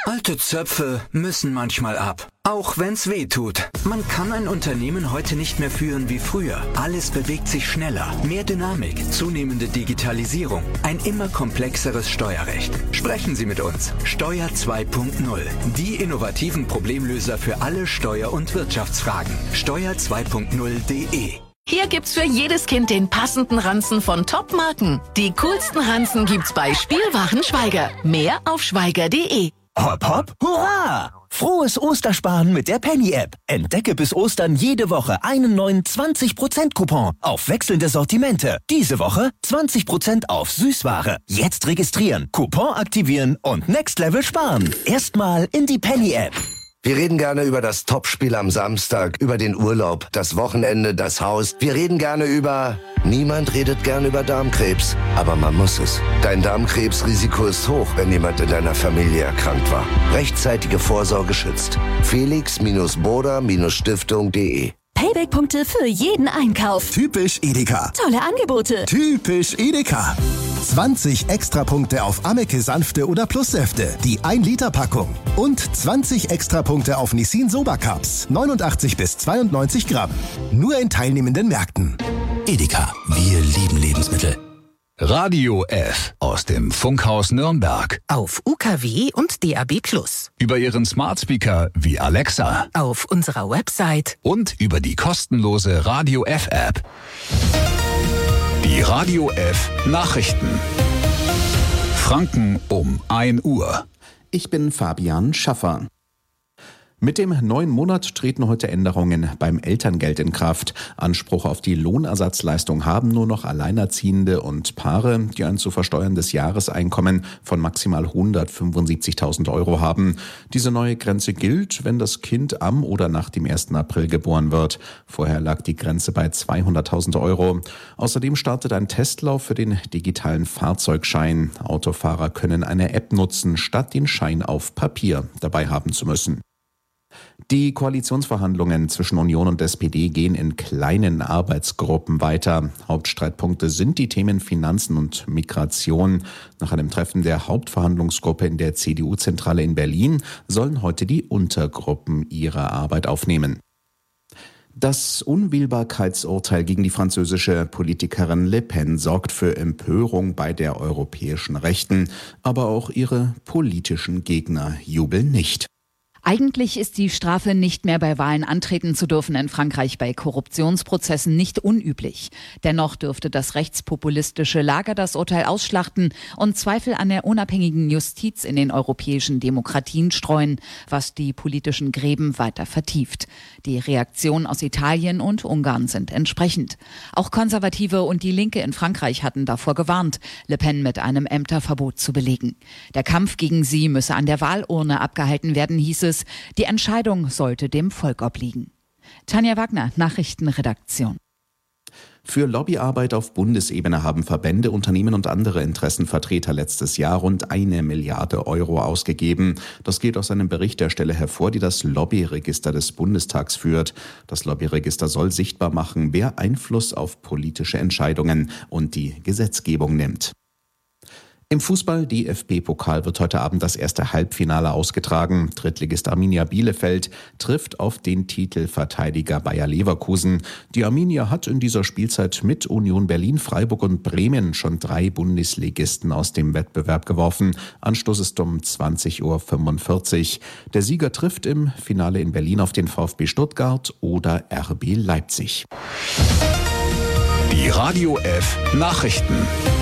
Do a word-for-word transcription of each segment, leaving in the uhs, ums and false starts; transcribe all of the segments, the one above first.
Alte Zöpfe müssen manchmal ab, auch wenn's weh tut. Man kann ein Unternehmen heute nicht mehr führen wie früher. Alles bewegt sich schneller, mehr Dynamik, zunehmende Digitalisierung, ein immer komplexeres Steuerrecht. Sprechen Sie mit uns. Steuer zwei Punkt null, die innovativen Problemlöser für alle Steuer- und Wirtschaftsfragen. Steuer zwei Punkt null punkt de. Hier gibt's für jedes Kind den passenden Ranzen von Top-Marken. Die coolsten Ranzen gibt's bei Spielwaren Schweiger. Mehr auf schweiger punkt de. Hopp, hopp, hurra! Frohes Ostersparen mit der Penny-App. Entdecke bis Ostern jede Woche einen neuen zwanzig Prozent Coupon auf wechselnde Sortimente. Diese Woche zwanzig Prozent auf Süßware. Jetzt registrieren, Coupon aktivieren und Next Level sparen. Erstmal in die Penny-App. Wir reden gerne über das Topspiel am Samstag, über den Urlaub, das Wochenende, das Haus. Wir reden gerne über... Niemand redet gern über Darmkrebs, aber man muss es. Dein Darmkrebsrisiko ist hoch, wenn jemand in deiner Familie erkrankt war. Rechtzeitige Vorsorge schützt. Felix-Broder-Stiftung punkt de. Payback-Punkte für jeden Einkauf. Typisch Edeka. Tolle Angebote. Typisch Edeka. zwanzig Extrapunkte auf Ameke Sanfte oder Plussäfte, die ein Liter Packung. Und zwanzig Extrapunkte auf Nissin Soba Cups, neunundachtzig bis zweiundneunzig Gramm. Nur in teilnehmenden Märkten. Edeka, wir lieben Lebensmittel. Radio F aus dem Funkhaus Nürnberg. Auf U K W und D A B Plus. Über Ihren Smart Speaker wie Alexa. Auf unserer Website. Und über die kostenlose Radio F App. Die Radio F Nachrichten. Franken um ein Uhr. Ich bin Fabian Schaffer. Mit dem neuen Monat treten heute Änderungen beim Elterngeld in Kraft. Anspruch auf die Lohnersatzleistung haben nur noch Alleinerziehende und Paare, die ein zu versteuerndes Jahreseinkommen von maximal hundertfünfundsiebzigtausend Euro haben. Diese neue Grenze gilt, wenn das Kind am oder nach dem ersten April geboren wird. Vorher lag die Grenze bei zweihunderttausend Euro. Außerdem startet ein Testlauf für den digitalen Fahrzeugschein. Autofahrer können eine App nutzen, statt den Schein auf Papier dabei haben zu müssen. Die Koalitionsverhandlungen zwischen Union und S P D gehen in kleinen Arbeitsgruppen weiter. Hauptstreitpunkte sind die Themen Finanzen und Migration. Nach einem Treffen der Hauptverhandlungsgruppe in der C D U-Zentrale in Berlin sollen heute die Untergruppen ihre Arbeit aufnehmen. Das Unwählbarkeitsurteil gegen die französische Politikerin Le Pen sorgt für Empörung bei der europäischen Rechten, aber auch ihre politischen Gegner jubeln nicht. Eigentlich ist die Strafe, nicht mehr bei Wahlen antreten zu dürfen, in Frankreich bei Korruptionsprozessen nicht unüblich. Dennoch dürfte das rechtspopulistische Lager das Urteil ausschlachten und Zweifel an der unabhängigen Justiz in den europäischen Demokratien streuen, was die politischen Gräben weiter vertieft. Die Reaktionen aus Italien und Ungarn sind entsprechend. Auch Konservative und die Linke in Frankreich hatten davor gewarnt, Le Pen mit einem Ämterverbot zu belegen. Der Kampf gegen sie müsse an der Wahlurne abgehalten werden, hieß es. Die Entscheidung sollte dem Volk obliegen. Tanja Wagner, Nachrichtenredaktion. Für Lobbyarbeit auf Bundesebene haben Verbände, Unternehmen und andere Interessenvertreter letztes Jahr rund eine Milliarde Euro ausgegeben. Das geht aus einem Bericht der Stelle hervor, die das Lobbyregister des Bundestags führt. Das Lobbyregister soll sichtbar machen, wer Einfluss auf politische Entscheidungen und die Gesetzgebung nimmt. Im Fußball-D F B-Pokal wird heute Abend das erste Halbfinale ausgetragen. Drittligist Arminia Bielefeld trifft auf den Titelverteidiger Bayer Leverkusen. Die Arminia hat in dieser Spielzeit mit Union Berlin, Freiburg und Bremen schon drei Bundesligisten aus dem Wettbewerb geworfen. Anstoß ist um zwanzig Uhr fünfundvierzig. Der Sieger trifft im Finale in Berlin auf den VfB Stuttgart oder R B Leipzig. Die Radio F Nachrichten.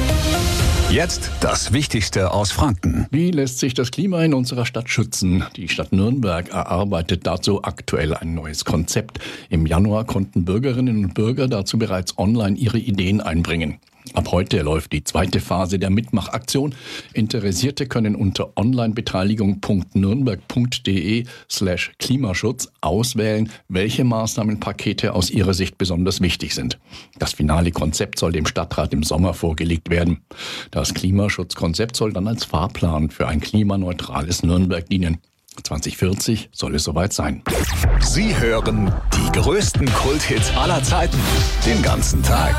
Jetzt das Wichtigste aus Franken. Wie lässt sich das Klima in unserer Stadt schützen? Die Stadt Nürnberg erarbeitet dazu aktuell ein neues Konzept. Im Januar konnten Bürgerinnen und Bürger dazu bereits online ihre Ideen einbringen. Ab heute läuft die zweite Phase der Mitmachaktion. Interessierte können unter onlinebeteiligung punkt nürnberg punkt de slash Klimaschutz auswählen, welche Maßnahmenpakete aus ihrer Sicht besonders wichtig sind. Das finale Konzept soll dem Stadtrat im Sommer vorgelegt werden. Das Klimaschutzkonzept soll dann als Fahrplan für ein klimaneutrales Nürnberg dienen. zwanzig vierzig soll es soweit sein. Sie hören die größten Kulthits aller Zeiten den ganzen Tag.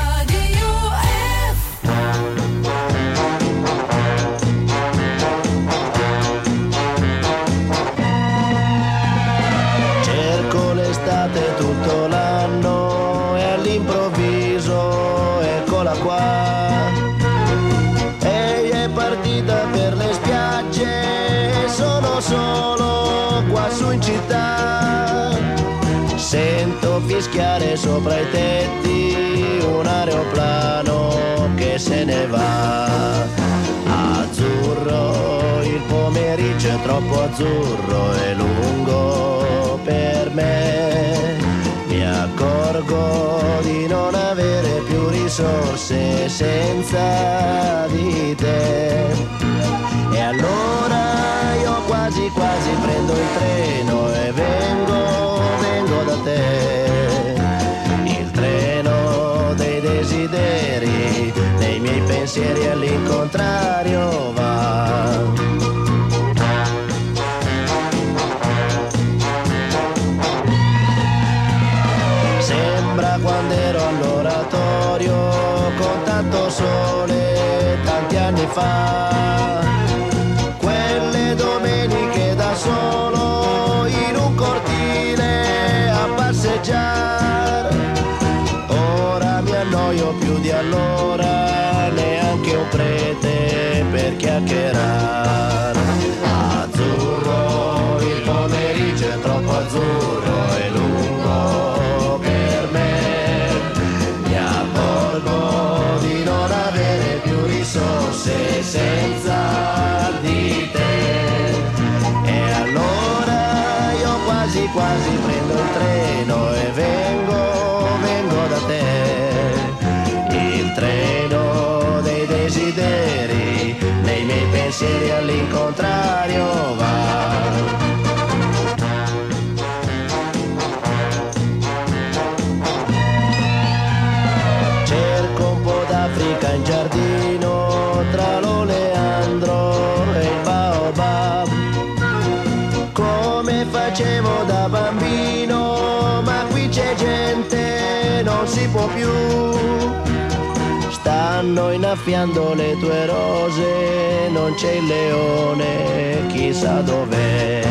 solo qua su in città, sento fischiare sopra i tetti un aeroplano che se ne va. Azzurro, il pomeriggio è troppo azzurro e lungo per me. Mi accorgo di non avere più risorse senza di te. E allora io quasi quasi prendo il treno e vengo, vengo da te. Il treno dei desideri, dei miei pensieri all'incontrario va. Sembra quando ero all'oratorio con tanto sole tanti anni fa, quelle domeniche da solo in un cortile a passeggiare. Ora mi annoio più di allora, neanche un prete per chiacchierare. Azzurro, il pomeriggio è troppo azzurro e lungo per me. Mi accorgo di non avere più risorse senza di te. E allora io quasi quasi prendo il treno e vengo, vengo da te. Il treno dei desideri, dei miei pensieri all'incontrario va. Cerco un po' d'Africa in giardino tra l'oleandro e il baobab, come facevo da bambino, ma qui c'è gente, non si può più. Stanno innaffiando le tue rose, non c'è il leone, chissà dov'è.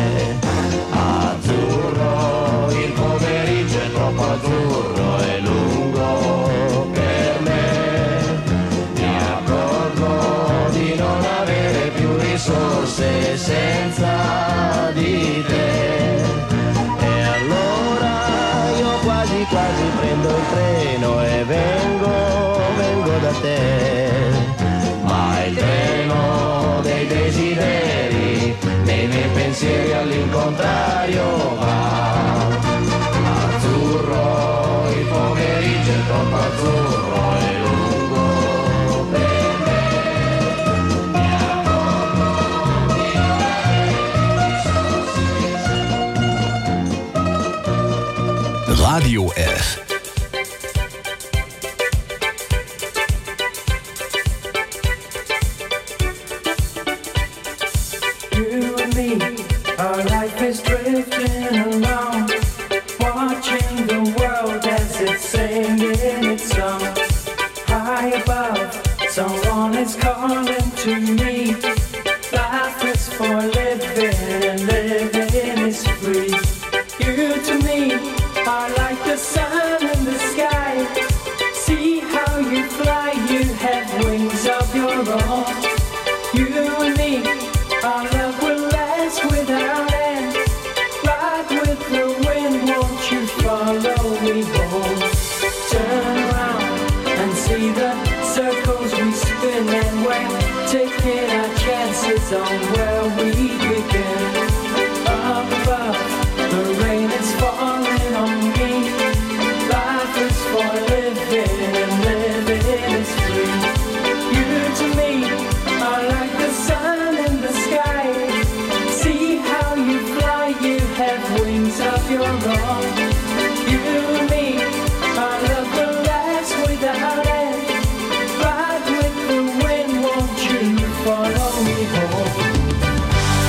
Azzurro, il pomeriggio è troppo azzurro e lungo per me. Mi accorgo di non avere più risorse senza di te. E allora io quasi quasi prendo il treno e vengo, vengo da te. Ma il treno dei desideri, dei miei pensieri all'incontrario va. Azzurro, il pomeriggio è troppo azzurro e lungo per me. Mi accorgo di non avere risorse. Radio F. Our life is drifting along, watching the world as it's singing its song. High above, someone is calling to me. Life is for living and living is free. You to me are like the sun in the sky. See how you fly, you have wings of your own. You and me, our love will last without end. Ride with the wind, won't you follow me home? Turn around and see the circles we spin, and we're taking our chances on where we begin. Up above, the rain is falling on me. Life is for living and living is free. You to me are like the sun in the sky. See how you fly, you have wings of your own. You and me, our love will last without end. Ride with the wind, won't you follow me home?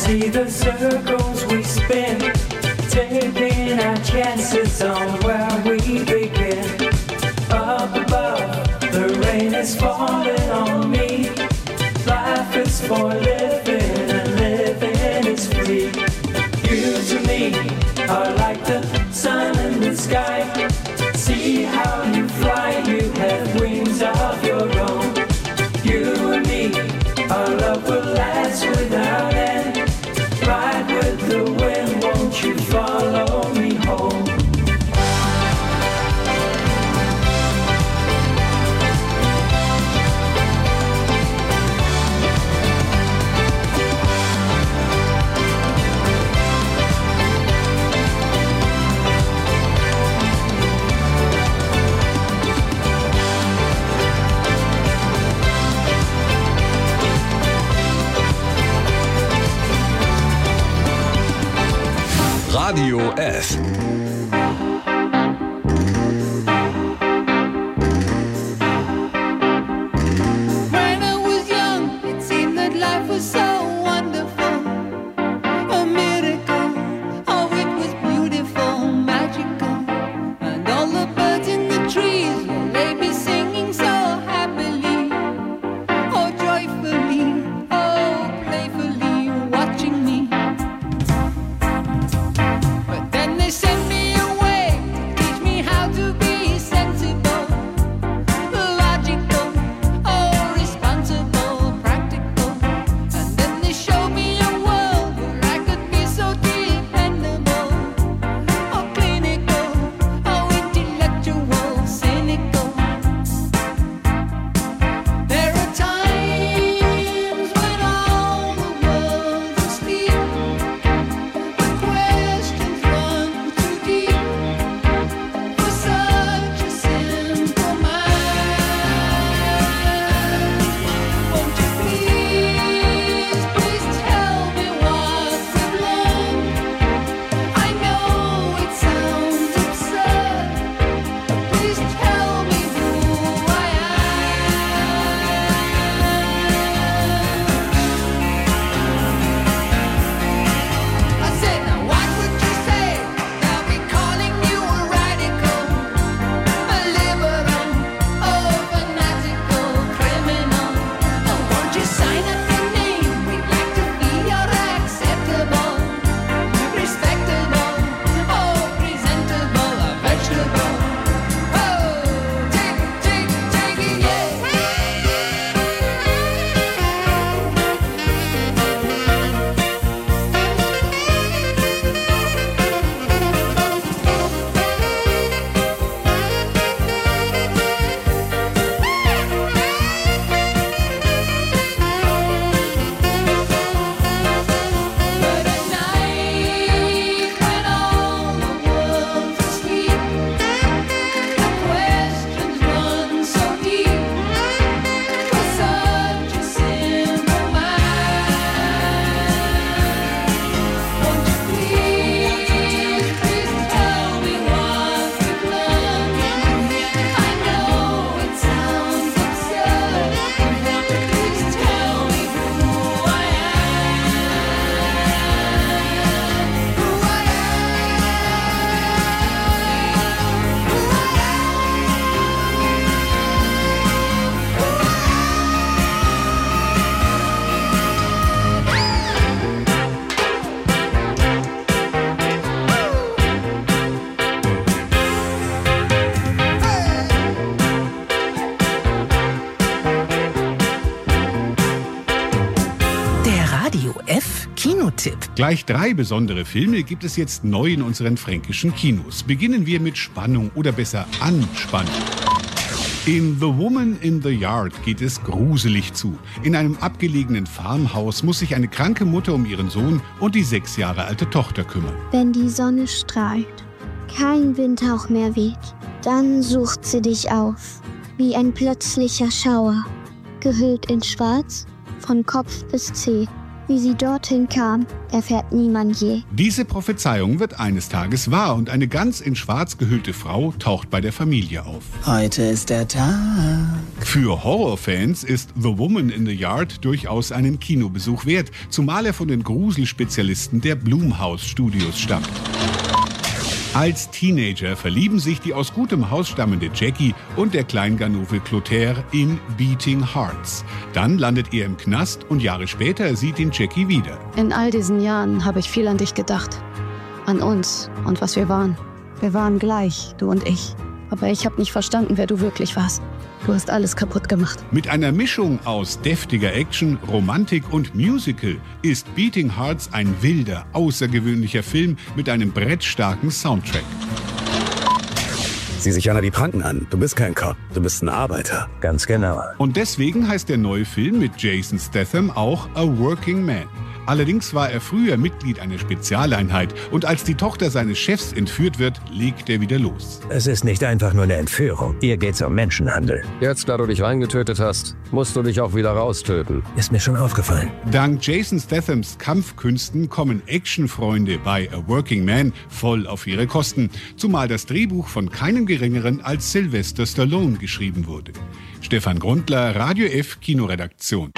see the circles we spin, taking our chances on where we begin. Up above, the rain is falling on me. Life is for living and living is free. You to me are like the sun in the sky. See how you fly, you have wings of your own. You and me, our love will last without end. Ride with the wind, won't you follow me home? Radio F. When I was young, it seemed that life was so wonderful, a miracle. Oh, it was beautiful, magical, and all the birds in the trees, well, they be singing so happily, oh joyfully, oh playfully, watching me. They sent me away to teach me how to be sensible, logical, oh responsible, practical. And then they showed me a world where I could be so dependable, oh clinical, oh intellectual, cynical. There are times when all the world's asleep, the questions run too deep for such a simple mind. Won't you please, please tell me what we've learned? I know it sounds absurd, but please tell me who I am. I said, now what would you say? They'll be calling you a radical, a liberal, oh fanatical criminal. Oh, won't you sign up your name? We'd like to be your acceptable, respectable, oh presentable, a vegetable. Oh, take it, take it, take it, yeah. But at night, when all the world's asleep, the questions run so deep for such a simple mind. Won't you please, please tell me what we've learned? I know it sounds absurd, please tell me who I am. Who I Der Radio F Kinotipp. Gleich drei besondere Filme gibt es jetzt neu in unseren fränkischen Kinos. Beginnen wir mit Spannung oder besser Anspannung. In The Woman in the Yard geht es gruselig zu. In einem abgelegenen Farmhaus muss sich eine kranke Mutter um ihren Sohn und die sechs Jahre alte Tochter kümmern. Wenn die Sonne strahlt, kein Windhauch mehr weht, dann sucht sie dich auf, wie ein plötzlicher Schauer, gehüllt in Schwarz, von Kopf bis Zeh. Wie sie dorthin kam, erfährt niemand je. Diese Prophezeiung wird eines Tages wahr und eine ganz in schwarz gehüllte Frau taucht bei der Familie auf. Heute ist der Tag. Für Horrorfans ist The Woman in the Yard durchaus einen Kinobesuch wert, zumal er von den Gruselspezialisten der Blumhouse Studios stammt. Als Teenager verlieben sich die aus gutem Haus stammende Jackie und der Kleinganove Clotaire in Beating Hearts. Dann landet er im Knast und Jahre später sieht ihn Jackie wieder. In all diesen Jahren habe ich viel an dich gedacht. An uns und was wir waren. Wir waren gleich, du und ich. Aber ich habe nicht verstanden, wer du wirklich warst. Du hast alles kaputt gemacht. Mit einer Mischung aus deftiger Action, Romantik und Musical ist Beating Hearts ein wilder, außergewöhnlicher Film mit einem brettstarken Soundtrack. Sieh sich Anna die Pranken an. Du bist kein Cop, du bist ein Arbeiter. Ganz genau. Und deswegen heißt der neue Film mit Jason Statham auch A Working Man. Allerdings war er früher Mitglied einer Spezialeinheit und als die Tochter seines Chefs entführt wird, legt er wieder los. Es ist nicht einfach nur eine Entführung. Hier geht's um Menschenhandel. Jetzt, da du dich reingetötet hast, musst du dich auch wieder raustöten. Ist mir schon aufgefallen. Dank Jason Stathams Kampfkünsten kommen Actionfreunde bei A Working Man voll auf ihre Kosten, zumal das Drehbuch von keinem Geringeren als Sylvester Stallone geschrieben wurde. Stefan Grundler, Radio F Kinoredaktion.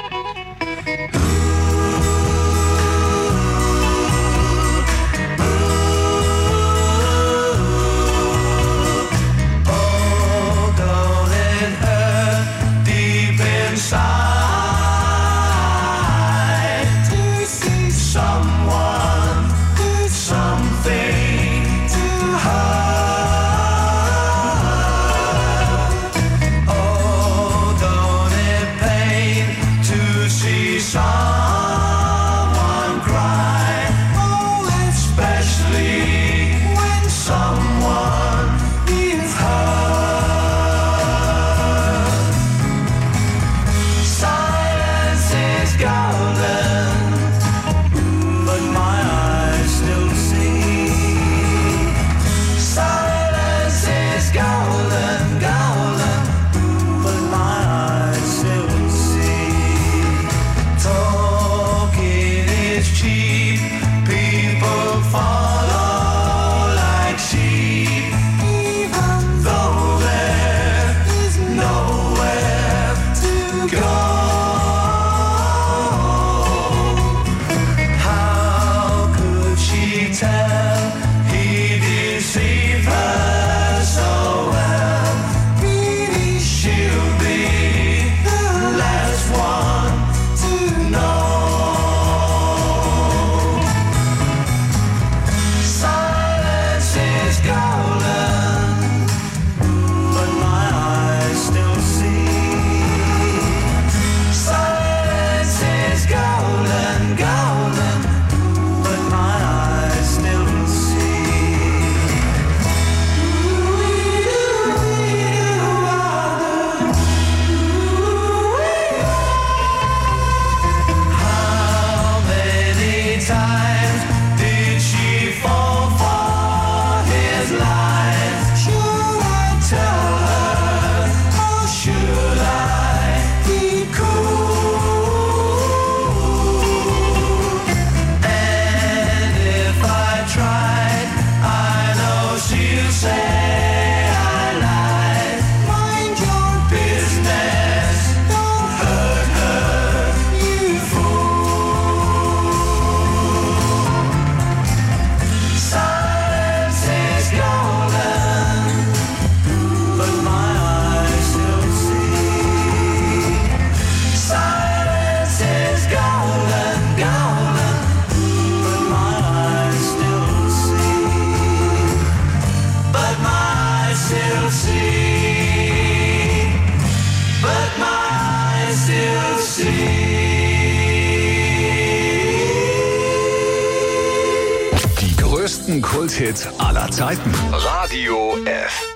Kulthits aller Zeiten. Radio F.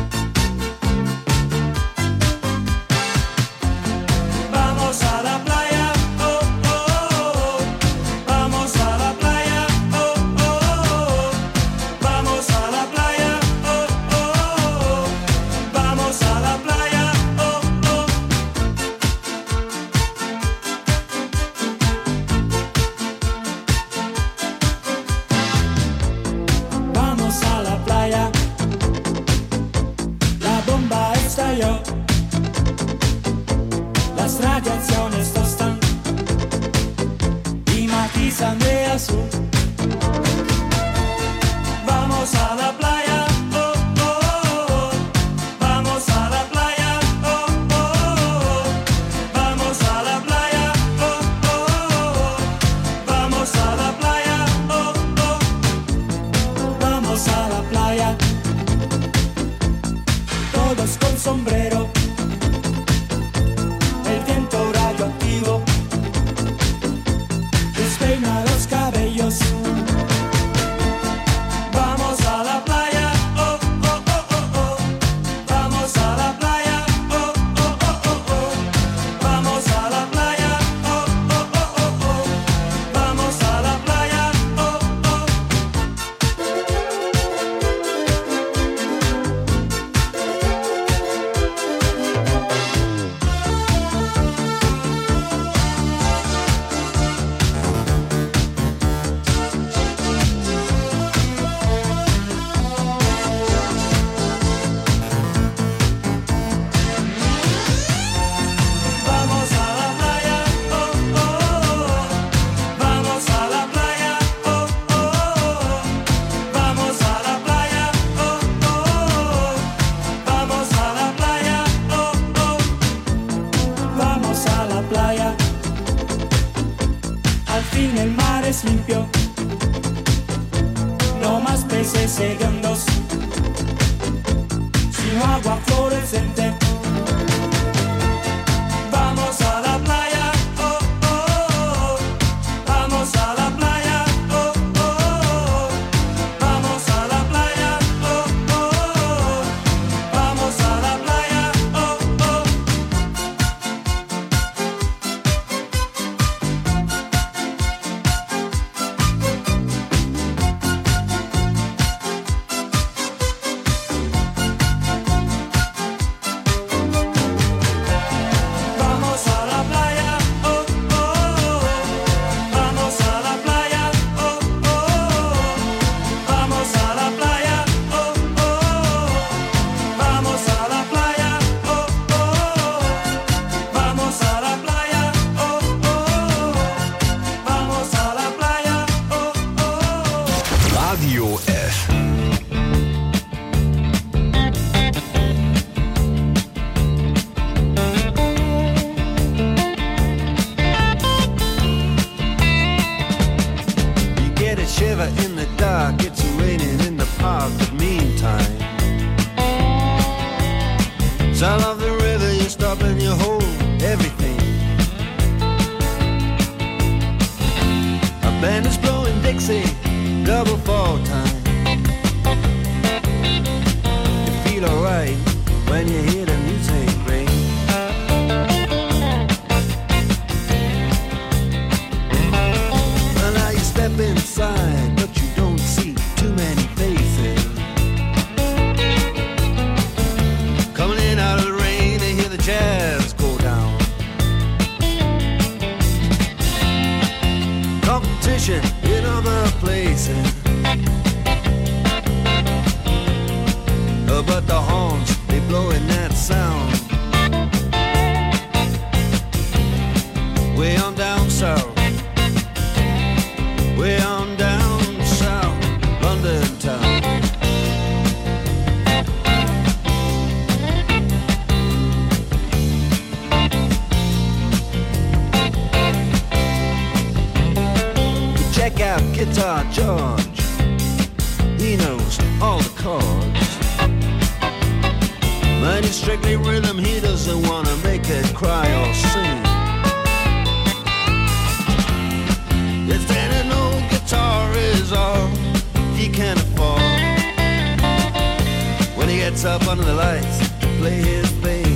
Vamos a la playa. trece segundos. Sin agua fluorescente. Vamos a la playa, oh, oh, oh. Vamos a la playa, oh, oh, oh. Vamos a la playa, oh, oh, oh. Vamos a la playa, oh, oh. Vamos a la playa, oh, oh, oh. Vamos a la playa, oh, oh, oh. Vamos a la playa, oh, oh, oh. Vamos a la playa, oh, oh, oh. Vamos a la playa, oh, oh, oh. Vamos a la playa, oh, oh, oh. Radio F. You get a shiver in the dark, it's raining in the park, but meantime sound of the river, you stop and you hold everything. A band is blowing Dixie, double fall time. You feel alright when you hear the music ring. Well, now you step inside, but you don't see too many faces. Coming in out of the rain, they hear the jazz go down. Competition in other places. Uh, But the horns, they blowing that sound. Way on down south. Way on down south, London town. Check out Guitar George. He knows all the chords. But it's strictly rhythm, he doesn't wanna make it cry or sing. If then an old guitar is all he can afford, when he gets up under the lights to play his thing.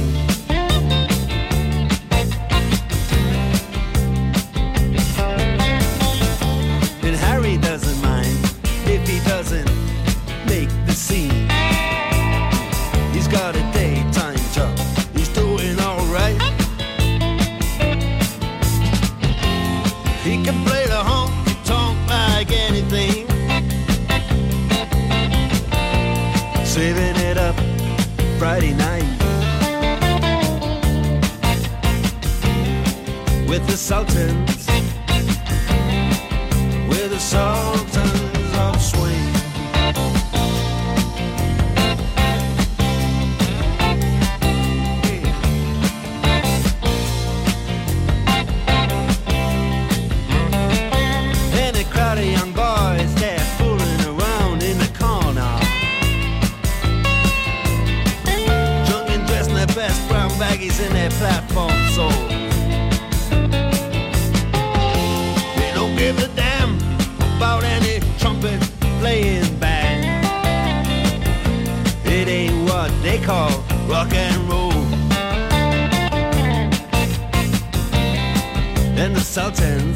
And Harry doesn't mind if he doesn't make the scene. He's got a daytime job, he's doing alright. He can play the honky tonk like anything, saving it up Friday night with the Sultans, with the Sultans of Swing. And a crowd of young boys, they're fooling around in the corner, drunk and dressed in their best brown baggies in their platform soles. They don't give a damn about any trumpet playing band. It ain't what they call rock and roll. And the Sultans,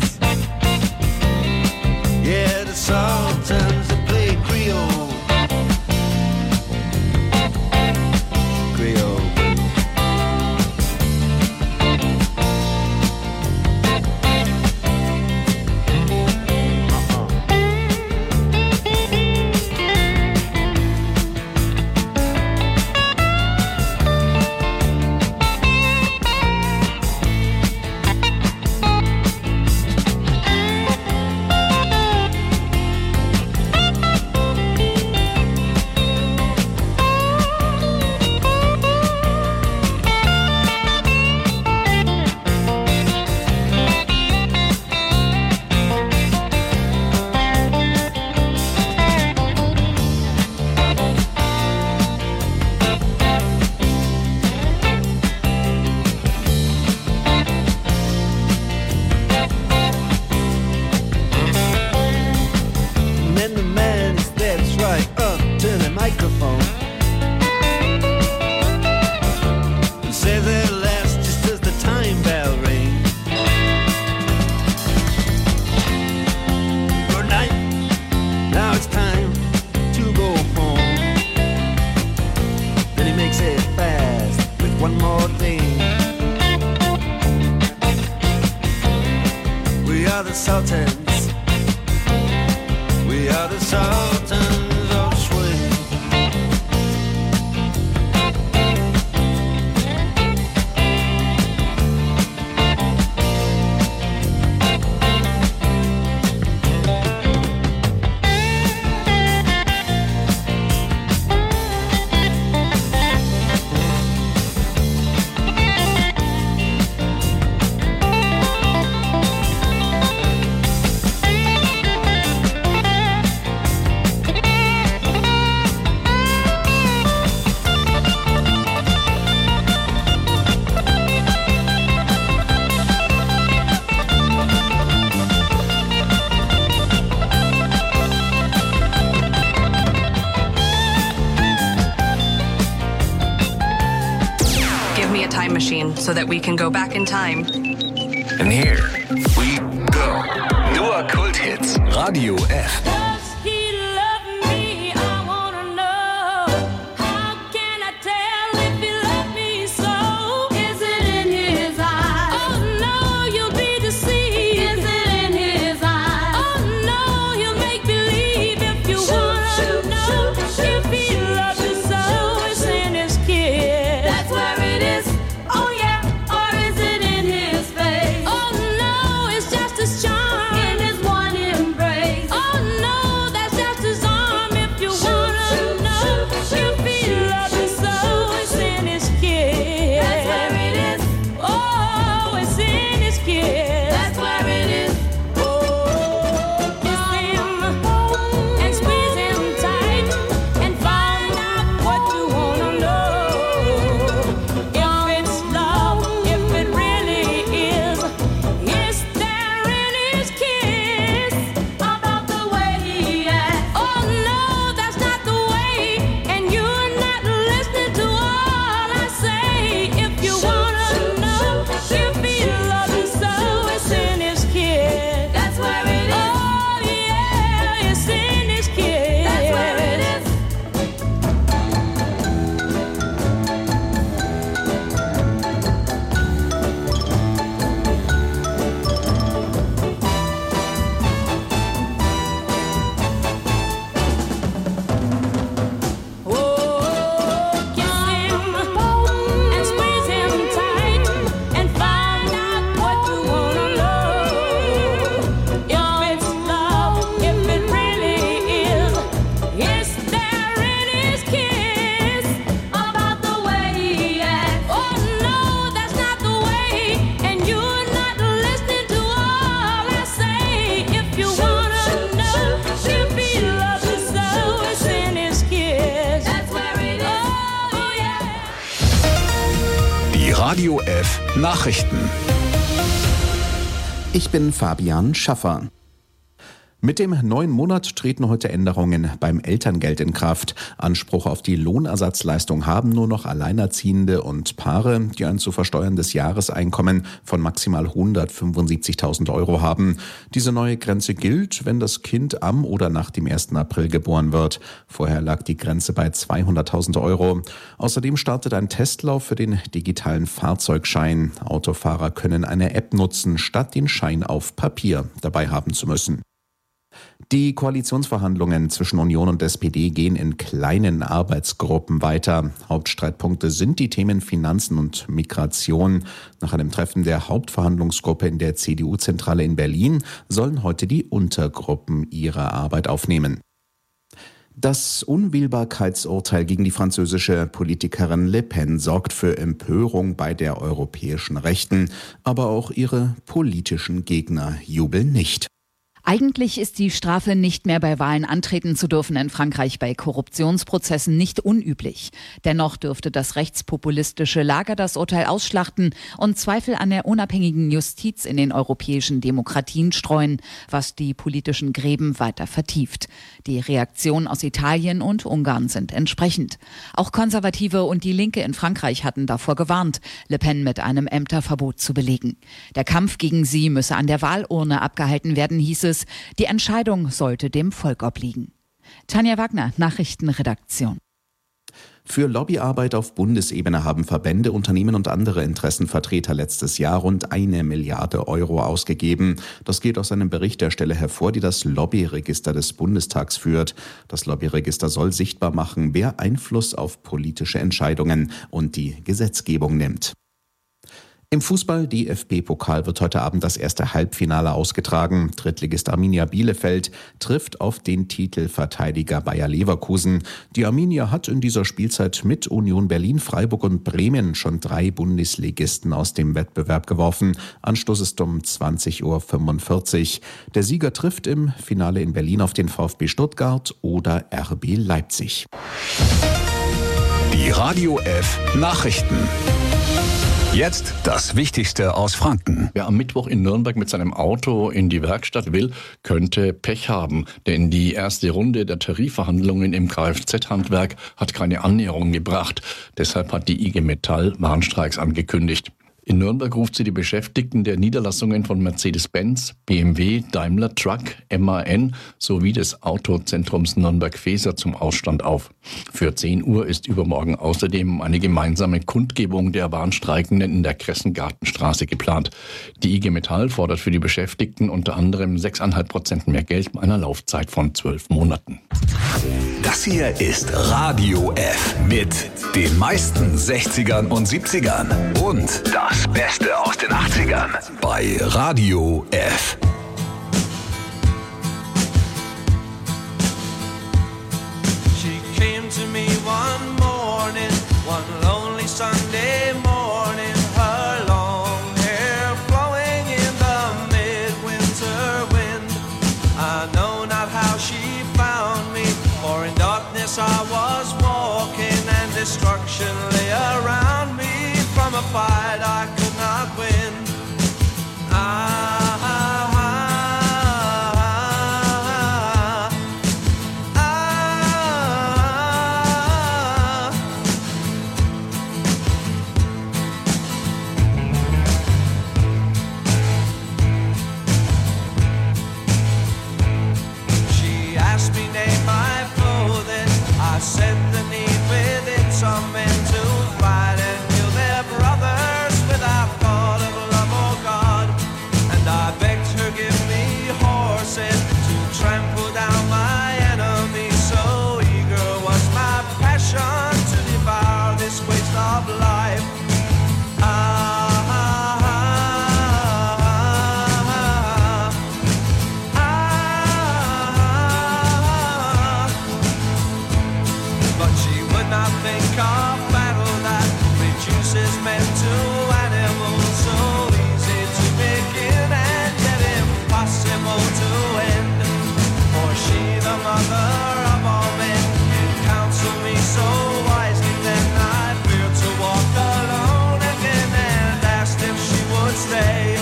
yeah, the Sultans, they play Creole. Creole. one more thing. We are the Sultans. We are the Sultans of Swing. So that we can go back in time. And here we go. Nur Kulthits. Radio F. Radio F Nachrichten. Ich bin Fabian Schaffer. Mit dem neuen Monat treten heute Änderungen beim Elterngeld in Kraft. Anspruch auf die Lohnersatzleistung haben nur noch Alleinerziehende und Paare, die ein zu versteuerndes Jahreseinkommen von maximal hundertfünfundsiebzigtausend Euro haben. Diese neue Grenze gilt, wenn das Kind am oder nach dem ersten April geboren wird. Vorher lag die Grenze bei zweihunderttausend Euro. Außerdem startet ein Testlauf für den digitalen Fahrzeugschein. Autofahrer können eine App nutzen, statt den Schein auf Papier dabei haben zu müssen. Die Koalitionsverhandlungen zwischen Union und S P D gehen in kleinen Arbeitsgruppen weiter. Hauptstreitpunkte sind die Themen Finanzen und Migration. Nach einem Treffen der Hauptverhandlungsgruppe in der C D U-Zentrale in Berlin sollen heute die Untergruppen ihre Arbeit aufnehmen. Das Unwählbarkeitsurteil gegen die französische Politikerin Le Pen sorgt für Empörung bei der europäischen Rechten, aber auch ihre politischen Gegner jubeln nicht. Eigentlich ist die Strafe, nicht mehr bei Wahlen antreten zu dürfen, in Frankreich bei Korruptionsprozessen nicht unüblich. Dennoch dürfte das rechtspopulistische Lager das Urteil ausschlachten und Zweifel an der unabhängigen Justiz in den europäischen Demokratien streuen, was die politischen Gräben weiter vertieft. Die Reaktionen aus Italien und Ungarn sind entsprechend. Auch Konservative und die Linke in Frankreich hatten davor gewarnt, Le Pen mit einem Ämterverbot zu belegen. Der Kampf gegen sie müsse an der Wahlurne abgehalten werden, hieß es. Die Entscheidung sollte dem Volk obliegen. Tanja Wagner, Nachrichtenredaktion. Für Lobbyarbeit auf Bundesebene haben Verbände, Unternehmen und andere Interessenvertreter letztes Jahr rund eine Milliarde Euro ausgegeben. Das geht aus einem Bericht der Stelle hervor, die das Lobbyregister des Bundestags führt. Das Lobbyregister soll sichtbar machen, wer Einfluss auf politische Entscheidungen und die Gesetzgebung nimmt. Im Fußball D F B-Pokal wird heute Abend das erste Halbfinale ausgetragen. Drittligist Arminia Bielefeld trifft auf den Titelverteidiger Bayer Leverkusen. Die Arminia hat in dieser Spielzeit mit Union Berlin, Freiburg und Bremen schon drei Bundesligisten aus dem Wettbewerb geworfen. Anstoß ist um zwanzig Uhr fünfundvierzig. Der Sieger trifft im Finale in Berlin auf den VfB Stuttgart oder R B Leipzig. Die Radio F Nachrichten. Jetzt das Wichtigste aus Franken. Wer am Mittwoch in Nürnberg mit seinem Auto in die Werkstatt will, könnte Pech haben. Denn die erste Runde der Tarifverhandlungen im Kfz-Handwerk hat keine Annäherung gebracht. Deshalb hat die I G Metall Warnstreiks angekündigt. In Nürnberg ruft sie die Beschäftigten der Niederlassungen von Mercedes-Benz, B M W, Daimler Truck, M A N sowie des Autozentrums Nürnberg-Feser zum Ausstand auf. Für zehn Uhr ist übermorgen außerdem eine gemeinsame Kundgebung der Warnstreikenden in der Kressengartenstraße geplant. Die I G Metall fordert für die Beschäftigten unter anderem sechs Komma fünf Prozent mehr Geld bei einer Laufzeit von zwölf Monaten. Das hier ist Radio F mit den meisten sechzigern und siebzigern und das Beste aus den achtzigern bei Radio F. She came to me one morning, one lonely Sunday morning, her long hair flowing in the midwinter wind. I know not how she found me, for in darkness I was walking and destruction lay around me. From a fight I could not win. I I said the need within some men to fight and kill their brothers without thought of love or God. And I begged her give me horses to trample down my enemies. So eager was my passion to devour this waste of life. Ah, think of battle that reduces men to animals, so easy to begin and yet impossible to end. For she, the mother of all men, can counsel me so wisely, then I feared to walk alone again and asked if she would stay.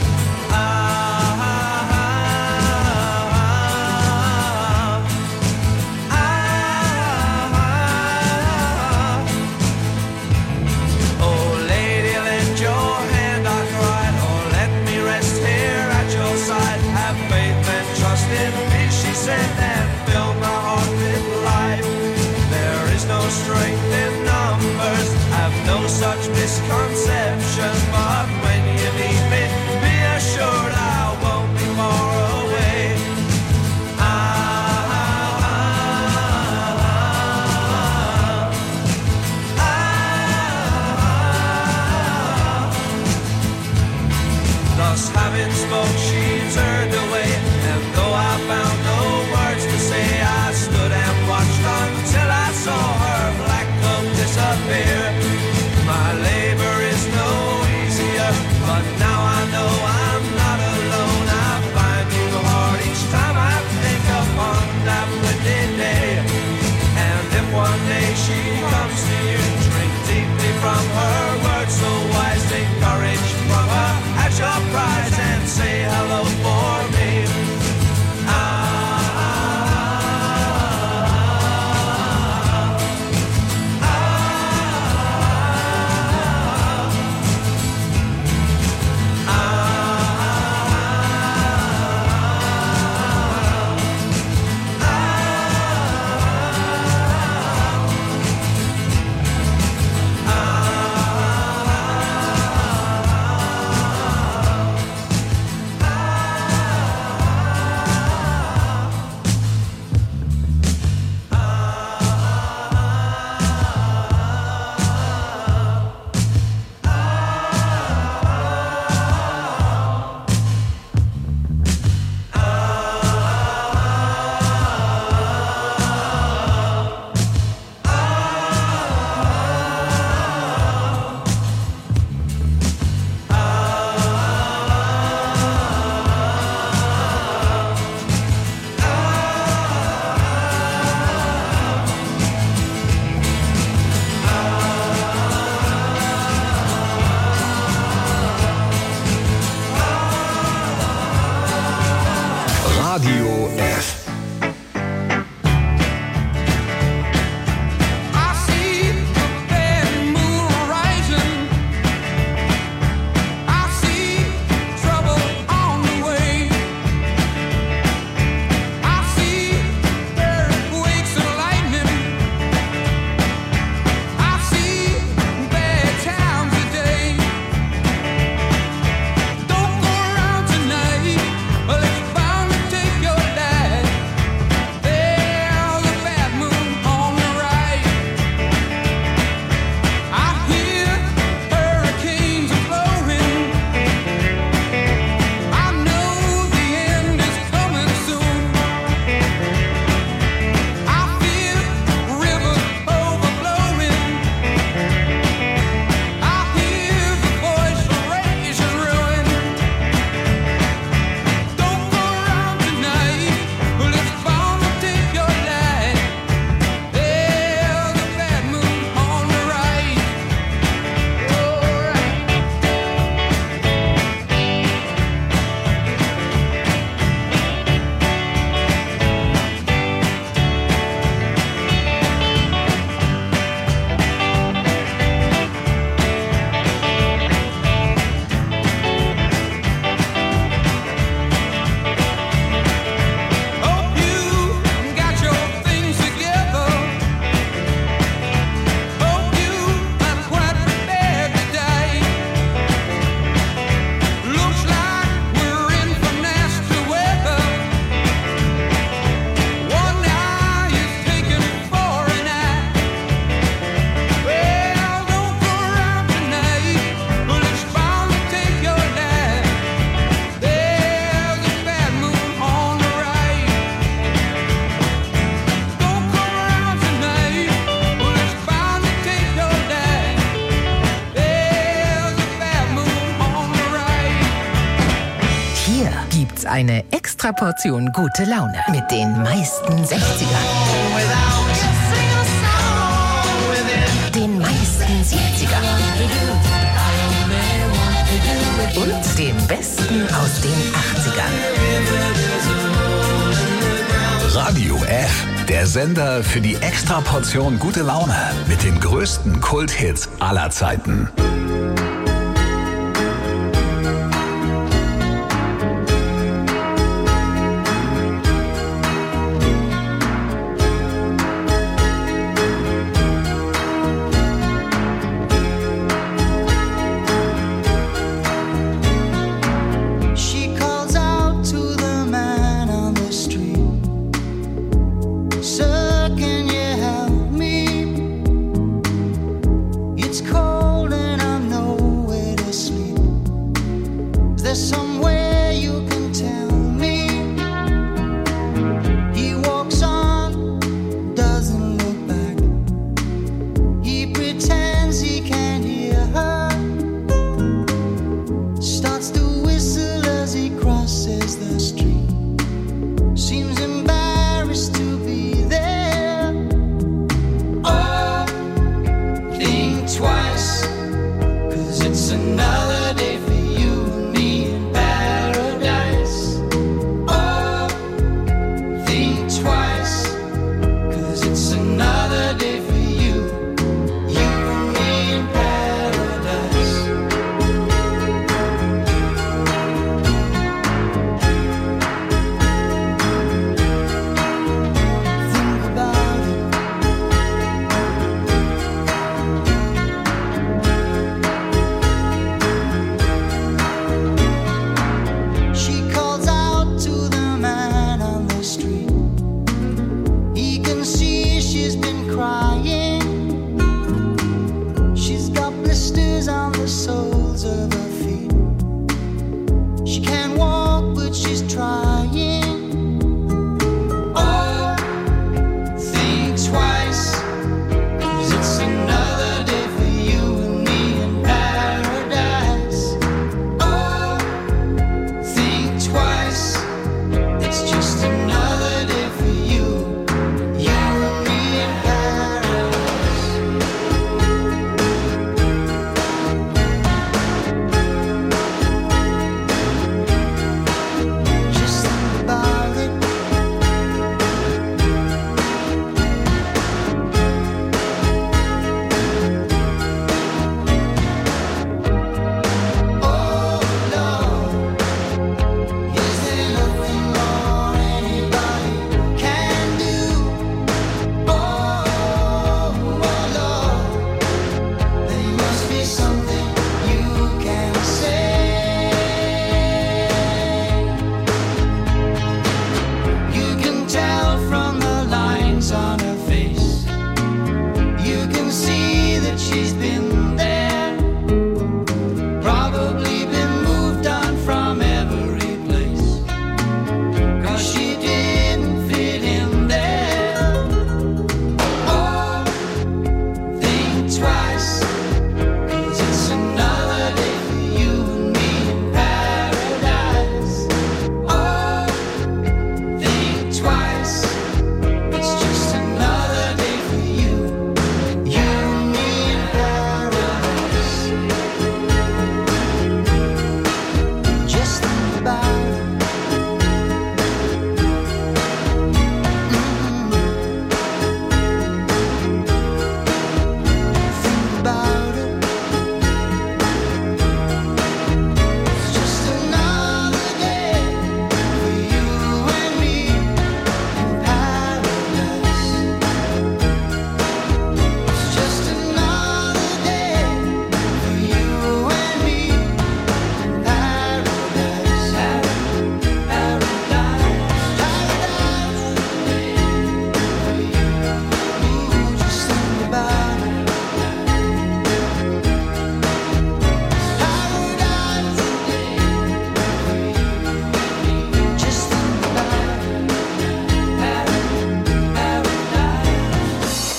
And fill my heart with life. There is no strength in numbers, have no such misconception. But when you need me, be assured I won't be far away. Ah, ah, ah, ah, ah. Thus having spoke, she turned away, and though I found no words to say, I stood and watched until I saw her black cloak disappear. My labor is no eine extra Portion gute Laune mit den meisten sechzigern. Den meisten siebzigern. Und dem Besten aus den achtzigern. Radio F, der Sender für die Extraportion gute Laune mit den größten Kulthits aller Zeiten.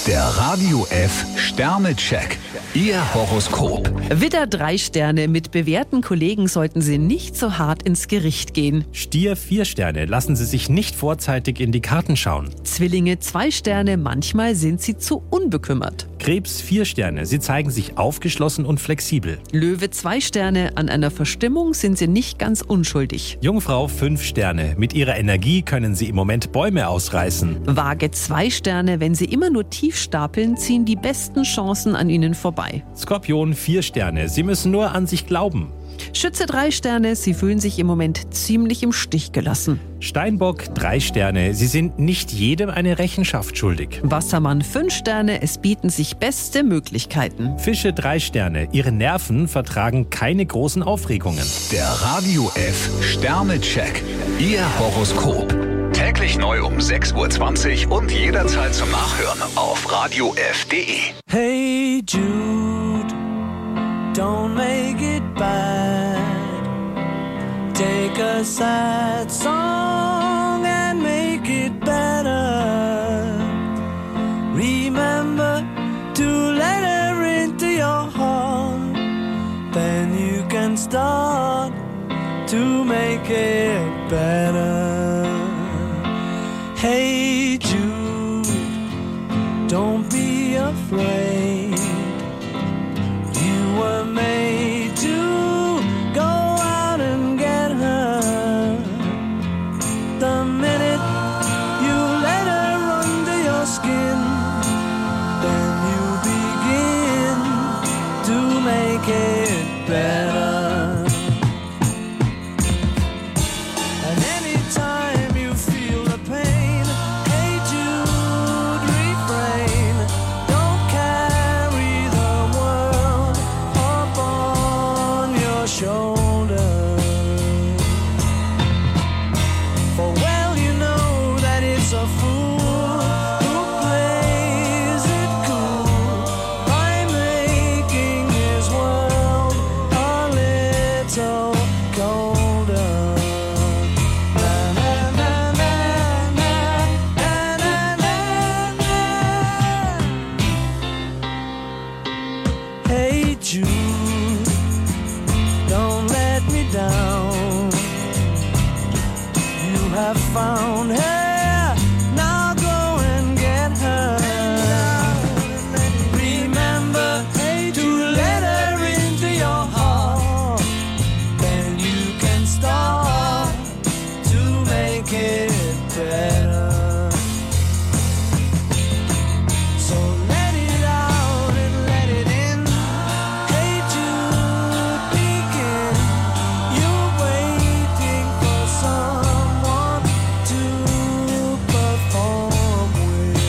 Der Radio F Sternecheck. Ihr Horoskop. Widder drei Sterne. Mit bewährten Kollegen sollten Sie nicht so hart ins Gericht gehen. Stier vier Sterne. Lassen Sie sich nicht vorzeitig in die Karten schauen. Zwillinge zwei Sterne. Manchmal sind Sie zu unbekümmert. Krebs vier Sterne. Sie zeigen sich aufgeschlossen und flexibel. Löwe zwei Sterne. An einer Verstimmung sind Sie nicht ganz unschuldig. Jungfrau fünf Sterne. Mit Ihrer Energie können Sie im Moment Bäume ausreißen. Waage zwei Sterne. Wenn Sie immer nur tief stapeln, ziehen die besten Chancen an Ihnen vorbei. Skorpion vier Sterne. Sie müssen nur an sich glauben. Schütze drei Sterne. Sie fühlen sich im Moment ziemlich im Stich gelassen. Steinbock drei Sterne. Sie sind nicht jedem eine Rechenschaft schuldig. Wassermann fünf Sterne. Es bieten sich beste Möglichkeiten. Fische drei Sterne. Ihre Nerven vertragen keine großen Aufregungen. Der Radio F Sternecheck. Ihr Horoskop. Täglich neu um sechs Uhr zwanzig und jederzeit zum Nachhören auf radio f punkt de. Hey Jude, don't make it bad. Take a sad song and make it better. Remember to let her into your heart. Then you can start to make it better. Hey Jude, don't be afraid. You were made to go out and get her. The minute you let her under your skin, then you begin to make it better. And anytime you feel the pain, hey Jude, refrain. Don't carry the world up on your shoulder. For well you know that it's a fool who plays it cool by making his world a little colder. Na, na, na, na, na, na, na, na. Hey Jude, don't let me down. You have found her, now go and get her. Remember to let her into your heart. Then you can start to make it better. So let it out and let it in. Hey Jude, begin. You're waiting for someone to perform with.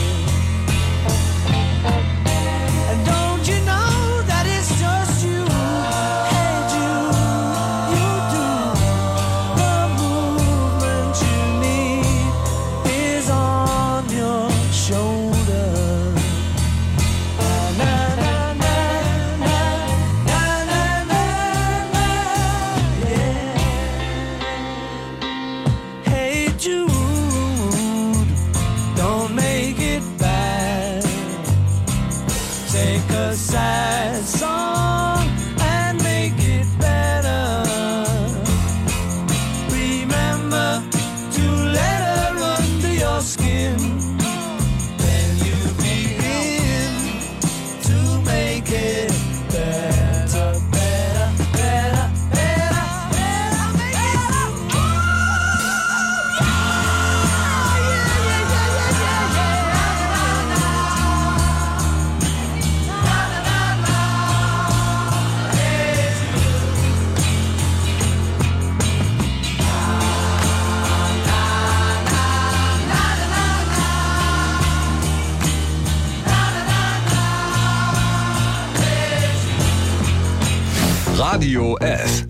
And don't you know that it's just you? Hey Jude, you do. The movement you need is on your shoulder. Na, na, na, na, na, na, na, na, yeah. Hey Jude, don't make it bad. Take a sad song and make it better. Remember to let her under your skin. Then you begin to make it better, better, better, better, better, make it better. Radio F.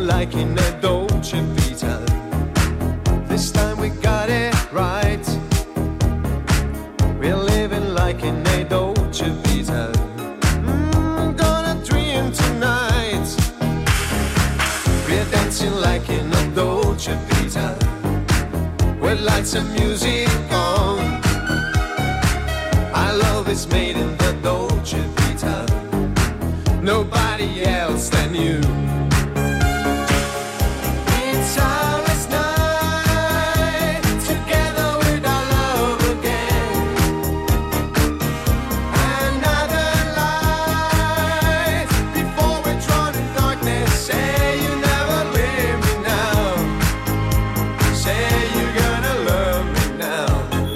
like in a Dolce Vita. This time we got it right. We're living like in a Dolce Vita. Mm, gonna dream tonight. We're dancing like in a Dolce Vita. With lights and music on. Our love is made in the Dolce Vita. Nobody else than you. It's our last night together with our love again. Another light before we're drawn in darkness. Say you never leave me now. Say you're gonna love me now.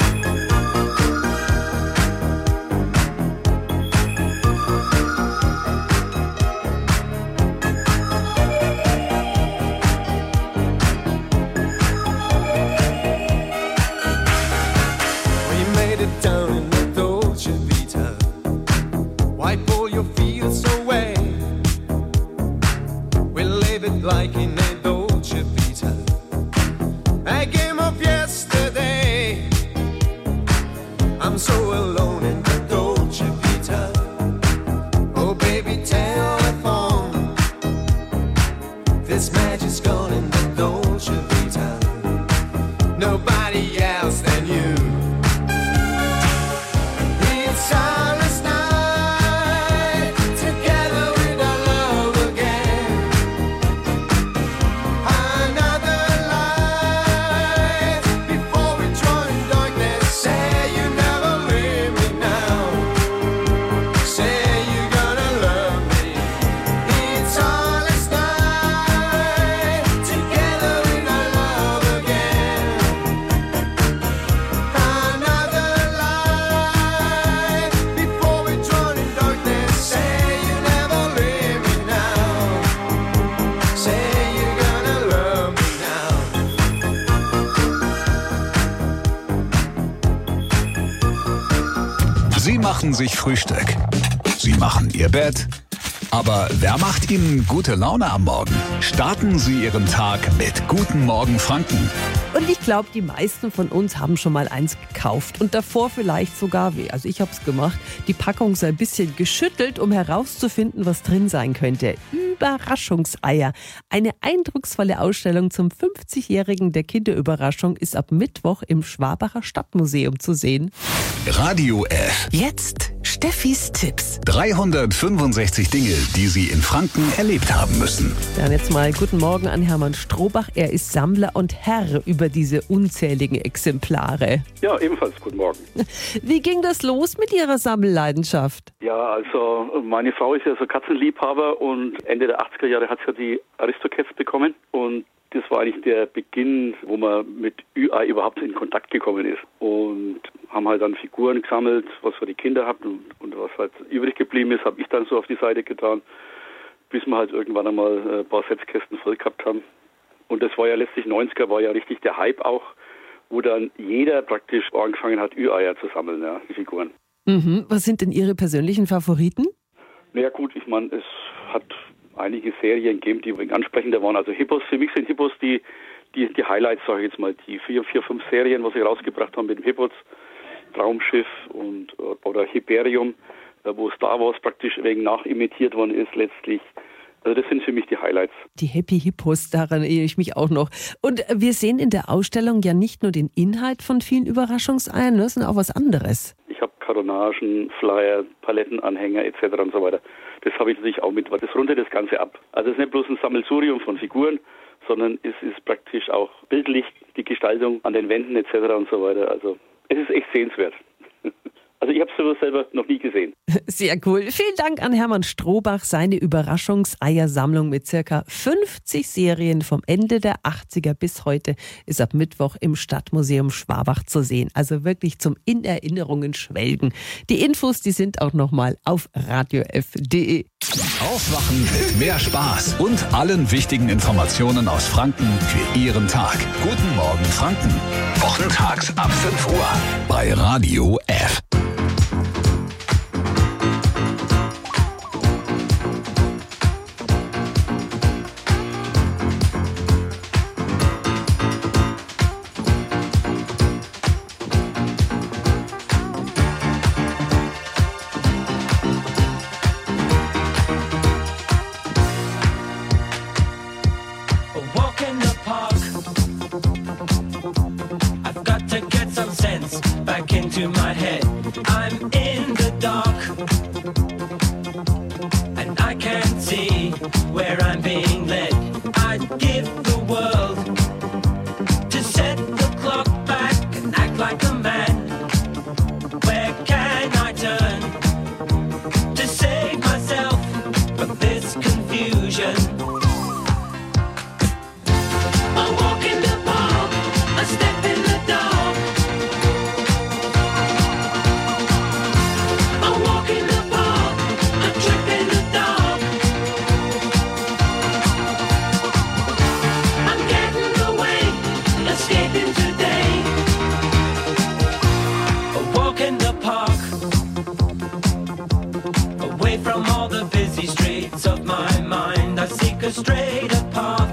We made it down in the Dolce Vita. Wipe all your fears away. We live it like in a Dolce Vita. A game of yesterday. I'm so alone in the Dolce Vita. Oh baby, telephone. This magic's gone in the Dolce Vita. Nobody else than you. It's our last night together with our love again. Another light before we draw in darkness. Say you never leave me now. Say you're gonna love me. It's our last night together with our love again. Another light before we draw in darkness. Say you never leave me now. Say you're gonna love me now. Sie machen sich Frühstück. Sie machen Ihr Bett. Aber wer macht Ihnen gute Laune am Morgen? Starten Sie Ihren Tag mit Guten Morgen Franken. Und ich glaube, die meisten von uns haben schon mal eins gekauft und davor vielleicht sogar, wie, also ich habe es gemacht, die Packung so ein bisschen geschüttelt, um herauszufinden, was drin sein könnte. Überraschungseier. Eine eindrucksvolle Ausstellung zum fünfzigjährigen der Kinderüberraschung ist ab Mittwoch im Schwabacher Stadtmuseum zu sehen. Radio F. Jetzt Steffis Tipps. dreihundertfünfundsechzig Dinge, die Sie in Franken erlebt haben müssen. Dann jetzt mal guten Morgen an Hermann Strohbach. Er ist Sammler und Herr über diese unzähligen Exemplare. Ja, ebenfalls guten Morgen. Wie ging das los mit Ihrer Sammelleidenschaft? Ja, also meine Frau ist ja so Katzenliebhaber und Ende der achtziger Jahre hat sie ja die Aristocats bekommen und das war eigentlich der Beginn, wo man mit Ü Ei überhaupt in Kontakt gekommen ist. Und haben halt dann Figuren gesammelt, was für die Kinder hatten und, und was halt übrig geblieben ist, habe ich dann so auf die Seite getan, bis wir halt irgendwann einmal ein paar Setzkästen voll gehabt haben. Und das war ja letztlich neunziger, war ja richtig der Hype auch, wo dann jeder praktisch angefangen hat, Ü-Eier zu sammeln, ja, die Figuren. Mhm. Was sind denn Ihre persönlichen Favoriten? Naja gut, ich meine, es hat einige Serien gegeben, die ein ansprechender waren. Also Hippos, für mich sind Hippos die, die, die Highlights, sage ich jetzt mal, die vier, vier, fünf Serien, was sie rausgebracht haben mit dem Hippos, Traumschiff und oder Hyperium, wo Star Wars praktisch wegen nachimitiert worden ist letztlich. Also das sind für mich die Highlights. Die Happy Hippos, daran erinnere ich mich auch noch. Und wir sehen in der Ausstellung ja nicht nur den Inhalt von vielen Überraschungseiern, sondern auch was anderes. Ich habe Karonagen, Flyer, Palettenanhänger et cetera und so weiter. Das habe ich natürlich auch mit. Das rundet das Ganze ab. Also es ist nicht bloß ein Sammelsurium von Figuren, sondern es ist praktisch auch bildlich die Gestaltung an den Wänden et cetera und so weiter. Also es ist echt sehenswert. Also ich habe es sowas selber noch nie gesehen. Sehr cool. Vielen Dank an Hermann Strohbach. Seine Überraschungseiersammlung mit circa fünfzig Serien vom Ende der achtziger bis heute ist ab Mittwoch im Stadtmuseum Schwabach zu sehen. Also wirklich zum in Erinnerungen schwelgen. Die Infos, die sind auch nochmal auf radiof punkt de. Aufwachen mit mehr Spaß und allen wichtigen Informationen aus Franken für Ihren Tag. Guten Morgen Franken. Wochentags ab fünf Uhr bei Radio F. fade apart.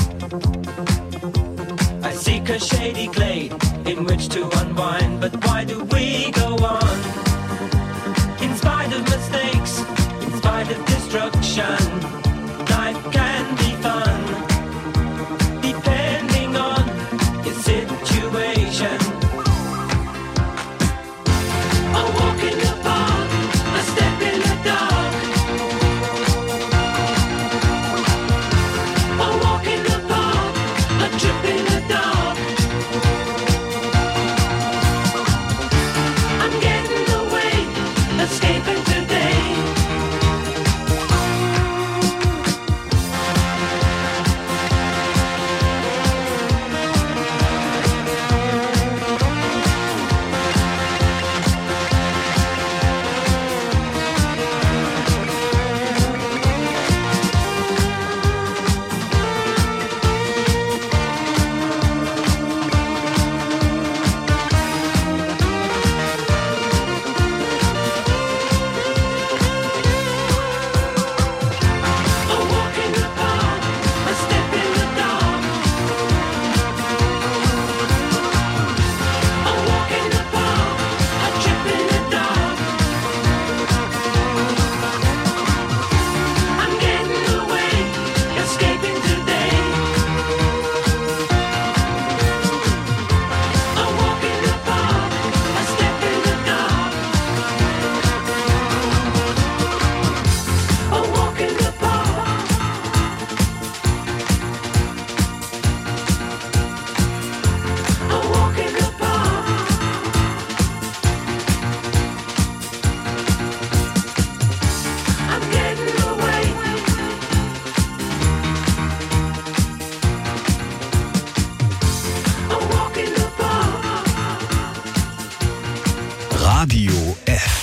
I seek a shady glade in which to unwind, but why do we go on? In spite of mistakes, in spite of destruction, life can be fun, depending on your situation. A walk in the park, a step in the dark. A walk in the park, a trip in the dark. I'm getting away, escaping today. Radio F.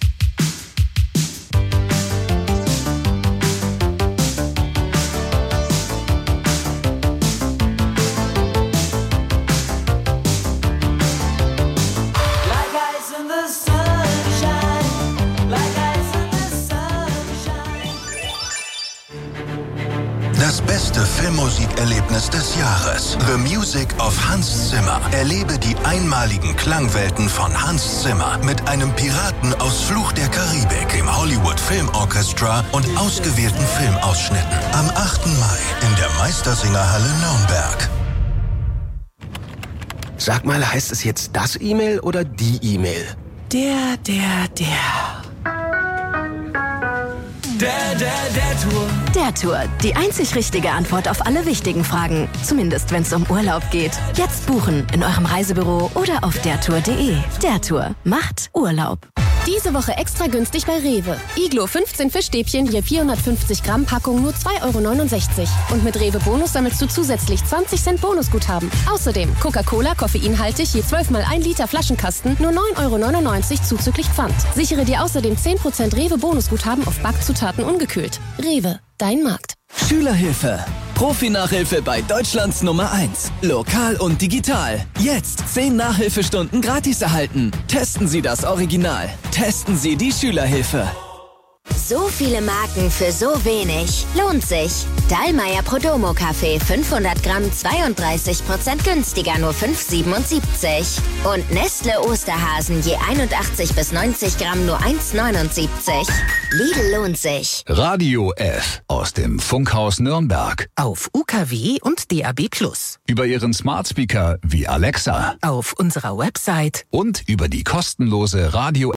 Like ice in the sunshine, like ice in the sunshine. Das beste Filmmusikerlebnis des Jahres. The Music of Hans Zimmer. Erlebe die einmaligen Klangwelten von Hans Zimmer mit einem Piraten aus Fluch der Karibik, dem Hollywood Film Orchestra und ausgewählten Filmausschnitten. Am achten Mai in der Meistersingerhalle Nürnberg. Sag mal, heißt es jetzt das E-Mail oder die E-Mail? Der, der, der. Der, der, der Tour. Der Tour, die einzig richtige Antwort auf alle wichtigen Fragen. Zumindest wenn es um Urlaub geht. Jetzt buchen in eurem Reisebüro oder auf der tour punkt de. Der Tour macht Urlaub. Diese Woche extra günstig bei Rewe. Iglo fünfzehn Fischstäbchen je vierhundertfünfzig Gramm Packung nur zwei Euro neunundsechzig. Und mit Rewe Bonus sammelst du zusätzlich zwanzig Cent Bonusguthaben. Außerdem Coca-Cola koffeinhaltig je zwölf mal ein Liter Flaschenkasten nur neun Euro neunundneunzig zuzüglich Pfand. Sichere dir außerdem zehn Prozent Rewe Bonusguthaben auf Backzutaten ungekühlt. Rewe, dein Markt. Schülerhilfe. Profi-Nachhilfe bei Deutschlands Nummer eins. Lokal und digital. Jetzt zehn Nachhilfestunden gratis erhalten. Testen Sie das Original. Testen Sie die Schülerhilfe. So viele Marken für so wenig. Lohnt sich. Dallmayr Prodomo Kaffee fünfhundert Gramm zweiunddreißig Prozent günstiger, nur fünf Euro siebenundsiebzig. Und Nestle Osterhasen je einundachtzig bis neunzig Gramm nur eins Euro neunundsiebzig. Lidl lohnt sich. Radio F aus dem Funkhaus Nürnberg. Auf U K W und D A B Plus. Über Ihren Smart Speaker wie Alexa. Auf unserer Website. Und über die kostenlose Radio